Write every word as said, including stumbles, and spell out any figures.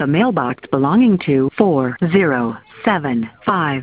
a mailbox belonging to four zero seven five